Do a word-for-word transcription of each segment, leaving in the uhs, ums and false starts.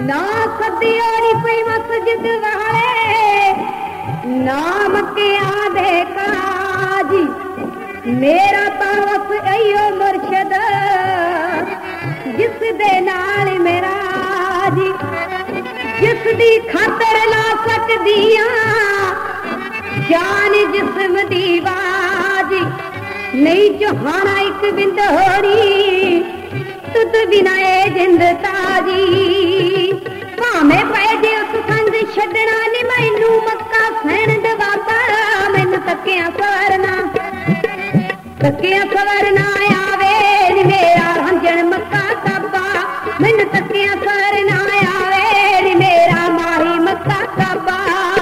ना सदियोरी पई मस्जिद वाले नाम के आधे काजी मेरा तावस अयो मुर्शद जिस दे नाल मेरा जी जिस दी खातर ला सकदियां जान जिस्म दी बाजी नहीं जहाना एक बिंदोरी तुद बिना ए जिंद ताजी भावे पै जे उस संग छड्डना नी मैनू मक्का सैन दवाबा मैनू तकिया सवरना तकिया सवरना आवे नी मेरा रंजन मक्का काबा मैनू तकिया सवरना आवे नी मेरा माही मक्का काबा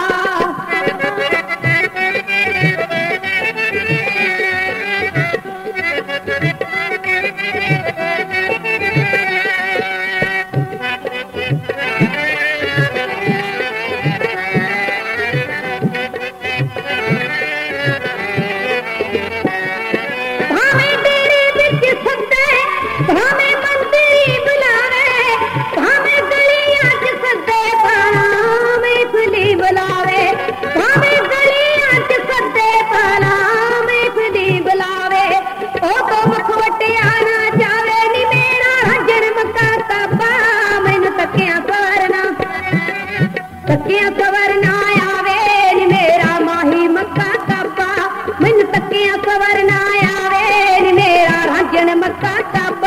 तकिया सवरना आवे नी मेरा माही मक्का काबा मैनू तकिया सवरना आवे नी मेरा रंजन मक्का काबा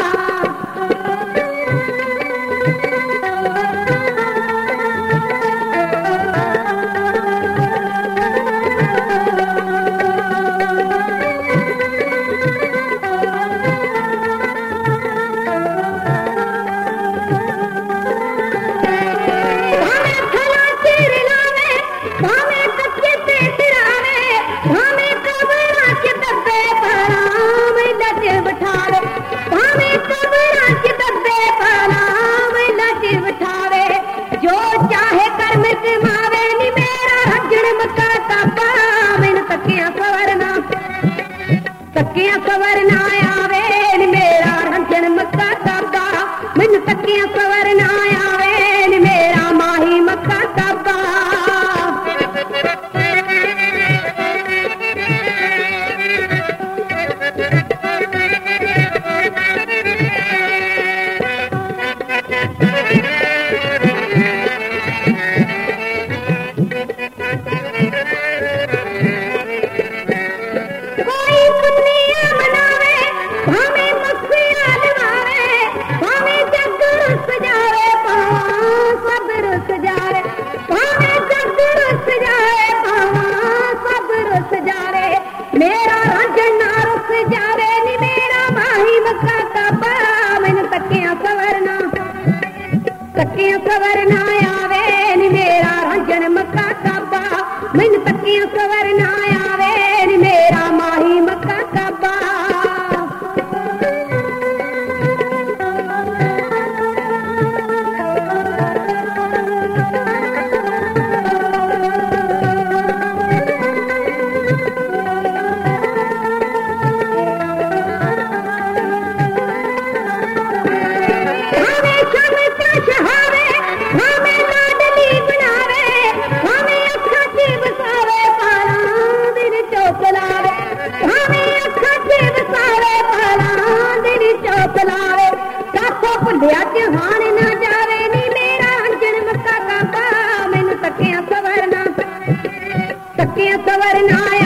तकिया सवरना आवे नी मेरा रंजन मक्का काबा मैनू तकिया सवरना आवे नी मेरा माही मक्का काबा मेरा रंजन ना रुस जावे नी मेरा माही मक्का काबा मैनू तकिया सवरना तकिया सवरना आवे नी मेरा रंजन मक्का काबा मैनू तकिया सवरना आवे नी मेरा माही मक्का काबा भुलिया जहान ना जावे नी मेरा रंजन मक्का काबा मैनू तकिया सवरना तकिया सवरना